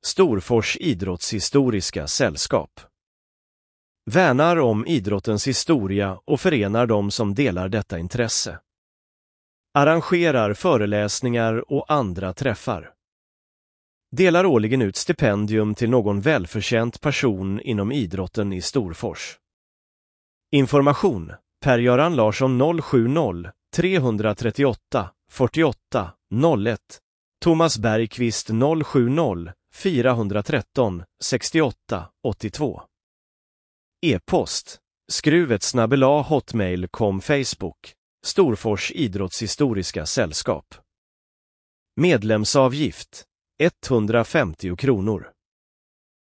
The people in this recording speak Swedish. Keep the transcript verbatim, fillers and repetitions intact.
Storfors idrottshistoriska sällskap. Värnar om idrottens historia och förenar dem som delar detta intresse. Arrangerar föreläsningar och andra träffar. Delar årligen ut stipendium till någon välförtjänt person inom idrotten i Storfors. Information: Per-Göran Larsson noll sju noll tre tre åtta fyrtioåtta noll ett, Thomas Bergqvist noll sju noll fyra ett tre sextioåtta åttiotvå. E-post: skruvet snabbela hotmail punkt com. Facebook: Storfors idrottshistoriska sällskap. Medlemsavgift etthundrafemtio kronor.